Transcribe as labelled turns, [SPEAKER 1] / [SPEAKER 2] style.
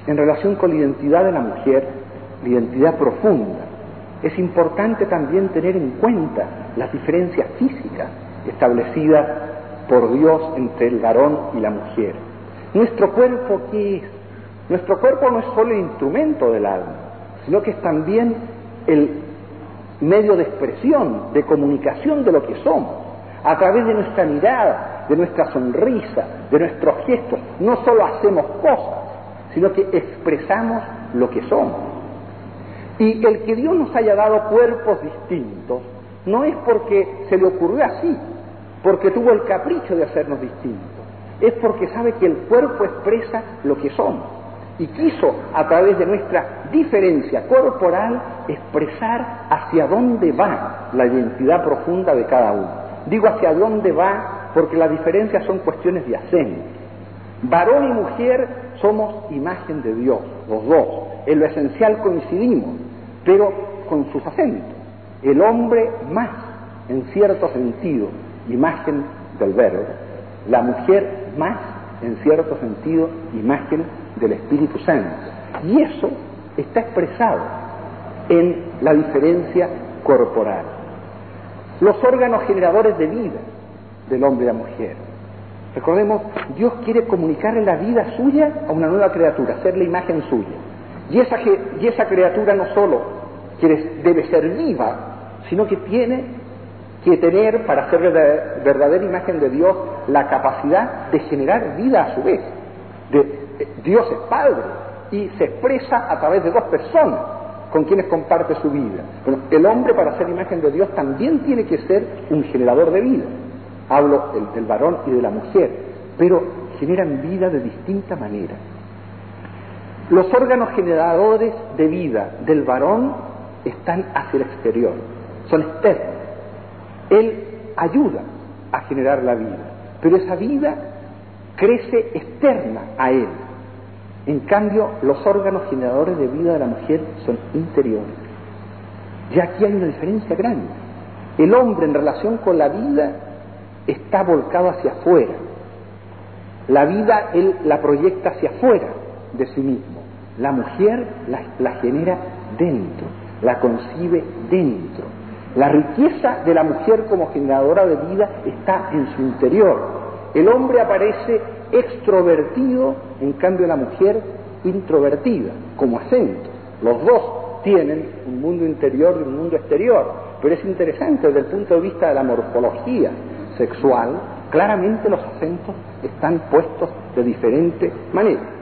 [SPEAKER 1] en relación con la identidad de la mujer, la identidad profunda, es importante también tener en cuenta las diferencias físicas establecidas por Dios entre el varón y la mujer. ¿Nuestro cuerpo qué es? Nuestro cuerpo no es solo el instrumento del alma, sino que es también el medio de expresión, de comunicación de lo que somos, a través de nuestra mirada, de nuestra sonrisa, de nuestros gestos. No solo hacemos cosas, sino que expresamos lo que somos. Y el que Dios nos haya dado cuerpos distintos no es porque se le ocurrió así, porque tuvo el capricho de hacernos distintos, es porque sabe que el cuerpo expresa lo que somos y quiso, a través de nuestra diferencia corporal, expresar hacia dónde va la identidad profunda de cada uno. Digo hacia dónde va porque las diferencias son cuestiones de acento. Varón y mujer somos imagen de Dios, los dos. En lo esencial coincidimos, pero con sus acentos. El hombre más, en cierto sentido, imagen del Verbo. La mujer más, en cierto sentido, imagen del Espíritu Santo. Y eso está expresado en la diferencia corporal. Los órganos generadores de vida del hombre y la mujer. Recordemos, Dios quiere comunicarle la vida suya a una nueva criatura, hacerle imagen suya. Y esa criatura no solo debe ser viva, sino que tiene que tener, para ser verdadera imagen de Dios, la capacidad de generar vida a su vez. Dios es Padre y se expresa a través de dos personas con quienes comparte su vida. Bueno, el hombre, para ser imagen de Dios, también tiene que ser un generador de vida. Hablo del varón y de la mujer, pero generan vida de distinta manera. Los órganos generadores de vida del varón están hacia el exterior, son externos. Él ayuda a generar la vida, pero esa vida crece externa a él. En cambio, los órganos generadores de vida de la mujer son interiores. Ya aquí hay una diferencia grande. El hombre, en relación con la vida, está volcado hacia afuera. La vida él la proyecta hacia afuera de sí mismo. La mujer la genera dentro, la concibe dentro. La riqueza de la mujer como generadora de vida está en su interior. El hombre aparece extrovertido, en cambio la mujer introvertida, como acento. Los dos tienen un mundo interior y un mundo exterior, pero es interesante desde el punto de vista de la morfología sexual, claramente los acentos están puestos de diferente manera.